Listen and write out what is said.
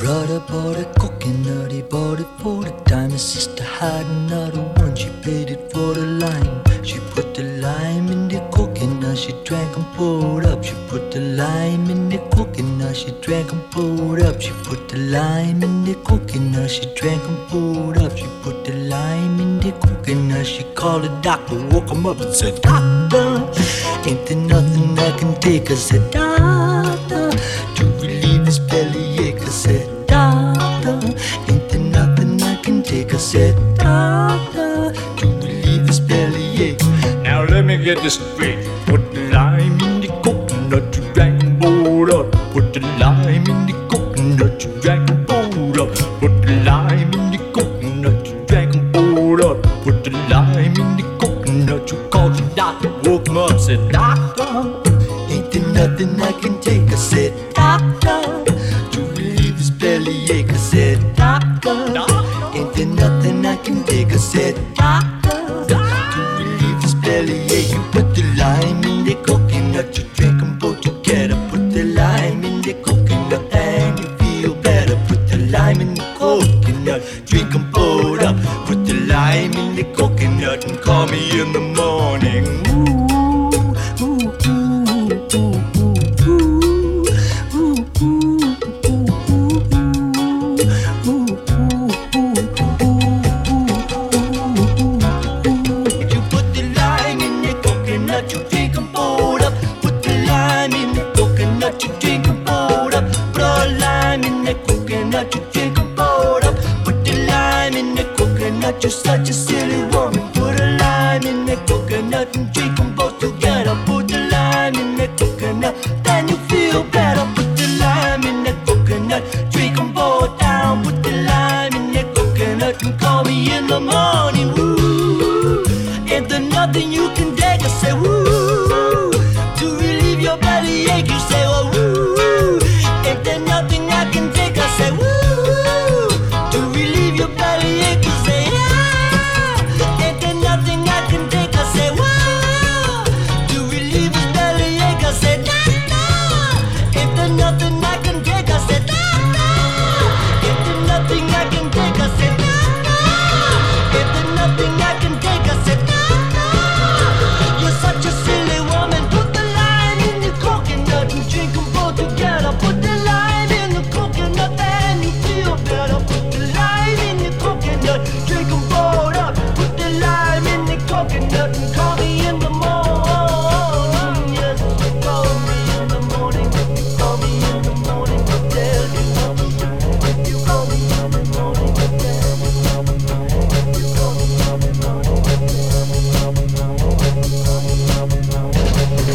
Brother bought a coconut, he bought it for the time. His sister had another one, she paid it for the lime. She put the lime in the coconut, she drank and poured up. She put the lime in the coconut, she drank and poured up. She put the lime in the coconut, she drank and poured up. She put the lime in the coconut, she called the doctor, woke him up and said, Doctor, ain't there nothing I can take? I said, Doctor, to relieve this bellyache. I said, Doctor, ain't there nothing I can take? I said, Doctor, to relieve this bellyache. Now let me get this straight. Put the lime in the coconut, you drank and poured up. Put the lime in the coconut, you drank and poured up. Put the lime in the coconut, you drank and poured up. Put the lime in the coconut, you called the doctor, woke him up, said, Doctor, ain't there nothing I can take? I said, Doctor, to relieve this bellyache. I said, Doctor, ain't there nothing I can take? I said, Doctor, to relieve this bellyache. You put the lime in the coconut, you drink them both together. Put the lime in the coconut and you feel better. Put the lime in the coconut, drink them both up. Put the lime in the coconut and call me in the morning. You're such a silly woman. Put a lime in the coconut and drink them both together. Put the lime in the coconut, then you feel better. Put the lime in the coconut, drink them both down. Put the lime in the coconut and call me in the morning. Woo, ain't there nothing you can take? I say woo, to relieve your bellyache. You say